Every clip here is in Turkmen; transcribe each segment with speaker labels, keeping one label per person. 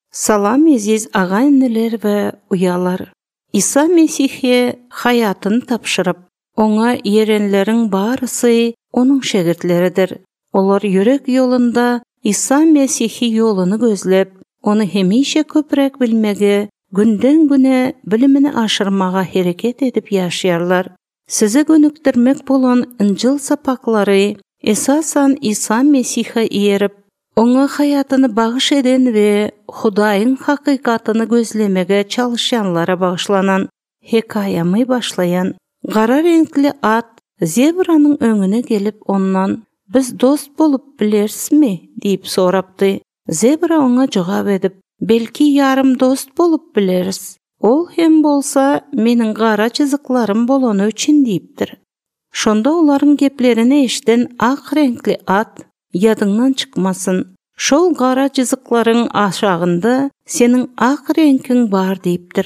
Speaker 1: Salam aziz ağayniler ve uyalar. İsa Mesih'e hayatını tapşırıp, ona yerenlerin barısı onun şagirdleridir. Olar yürek yolunda İsa Mesih'i yolunu gözlep, onu hemişe köprek bilmege, günden güne bilimini aşırmağa hareket edip yaşayarlar. Size gönüktirmek bolan İncil sapakları esasan İsa Mesih'e erip, ona hayatını bağış eden ve Hudayın hakikatını gözlemege çalışanlara bağışlanan hikayemi başlayan qara renkli at zebranın önüne gelip ondan "Biz dost bolup bilersmi?" deyip soraptı. Zebra ona cevap edip "Belki yarım dost bolup bileriz. Ol hem bolsa menin qara çiziklerim bolonu üçün" deyiptir. Şonda onların geplerini eşten ak renkli at yadından çıkmasın. Şol qara çiziklerin aşağında senin ak renkin var deyiptir.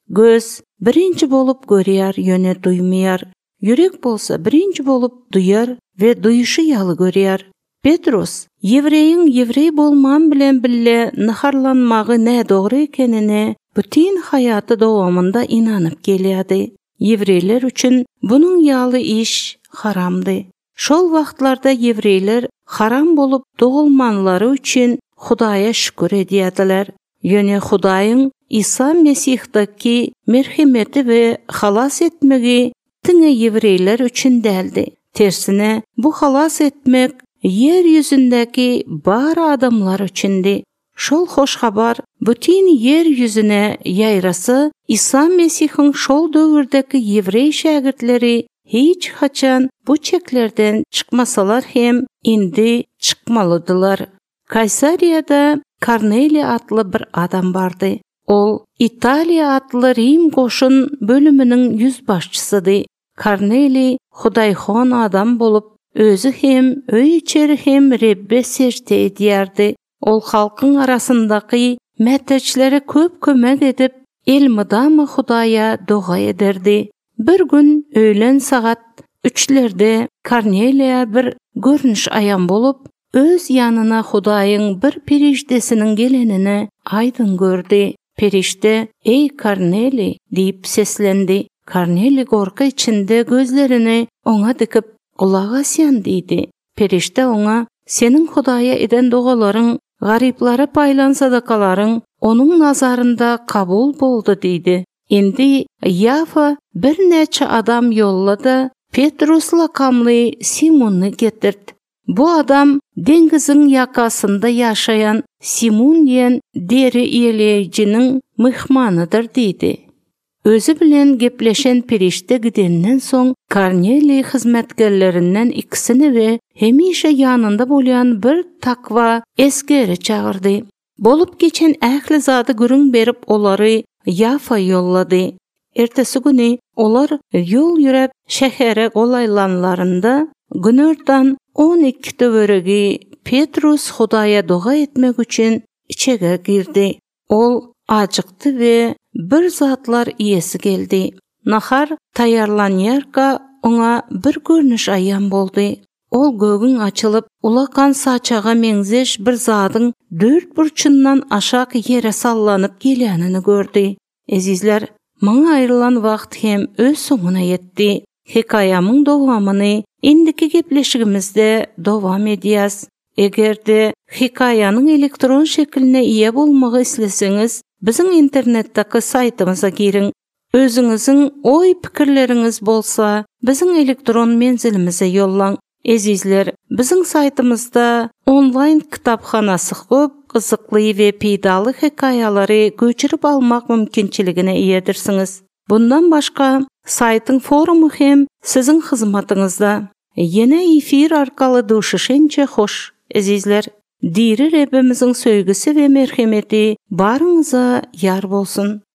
Speaker 1: Göz birinci bolup görýär, yöne duýmaýar. Yürek bolsa birinci bolup duyar ve duyuşu yalı görýär. Petrus, Yevreyin Yevrey bolman bilen bille naharlanmağı ne doğru ekenine bütün hayatı dowamında inanıp gelýärdi. Yevreyler üçün bunun yalı iş haramdy. Şol wagtlarda Yevreyler haram bolup doğulmanları üçün Hudaya şükür edýärdiler. Yöne Hudaýyň İsa Mesih'daki merhemeti ve halas etmegi tine Yevreyler üçün däldi. Tersine bu halas etmek yer yüzündeki bar adamlar üçindi. Şol hoş habar bütün yer yüzüne yayrası İsa Mesih'in şol döwürdeki Yevrey şagirdleri hiç haçan bu çeklerden çıkmasalar hem indi çıkmalıdılar. Kaysariyada Korneli adlı bir adam vardı. Ol İtalya adlı Rim koşun bölümünün yüzbaşçısıydı. Korneli Hudayxon adam bolup özü hem öy içeri hem Rebbe secde edýärdi. Ol halkın arasındaki mäteçlere köp kömek edip elmidama Hudaya doğa ederdi. Bir gün öğlen saat 3'lerde Korneliya bir görünüş ayan bolup öz yanına Hudaýyň bir perişdesinin gelenini aydın gördü. Perişde "Ey Korneli" deyip seslendi. Korneli korku içinde gözlerini ona dikip "Kulak asyan" dedi. Perişde ona "Senin Hudaýa eden dogaların, gariplara paylan sadakaların onun nazarında kabul boldu" dedi. Indi Yafa bir neçe adam yolladı, Petrus lakamlı Simon'u getirdi. Bu adam dengizin yakasında yaşayan Simon diyen deri iyeleyicinin mihmanıdır dedi. Özü bilen gepleşen perişte gidenden son Korneli hizmetkerlerinden ikisini ve hemişe yanında bolyan bir takva eskeri çağırdı. Bolup geçen ähli zady gürüň berip olary Yafa yolladı. Ertesi günü olar yol yürep şehere golaylanlarında günördan 12 töweregi Petrus Hudaýa doga etmek üçün içege girdi. Ol acıktı ve bir zatlar iyesi geldi. Nahar tayarlanýarka ona bir görnüş ayan boldy. Ol gögün açılıp ulakan saçaga meňzeş bir zadyň dört burçundan aşak yere sallanyp gelýänini gördü. Ezizler, maňa aýrylan wagt hem öz soňuna yetdi. Hikayamyň dowamyny indiki gepleşigimizde dowam edýäs. Egerde hikayanyň elektron şekline iýe bolmagy isleseňiz, biziň internetdeki saytymyza girin. Özüňiziň oý pikirleriňiz bolsa, biziň elektron menzilimize yollaň. Ezizler, biziň saytymyzda onlayn kitaphanasy köp gyzykly we peýdaly hikaýalary göçürip almak mümkinçiligine iýedirsiňiz. Bundan başga saytyň forumy hem siziň hyzmatyňyzda. Yine efir arkaly duşuşençe hoş. Ezizler, diri Rabbimiziň söýgüsi we merhemeti barıňyza ýar bolsun.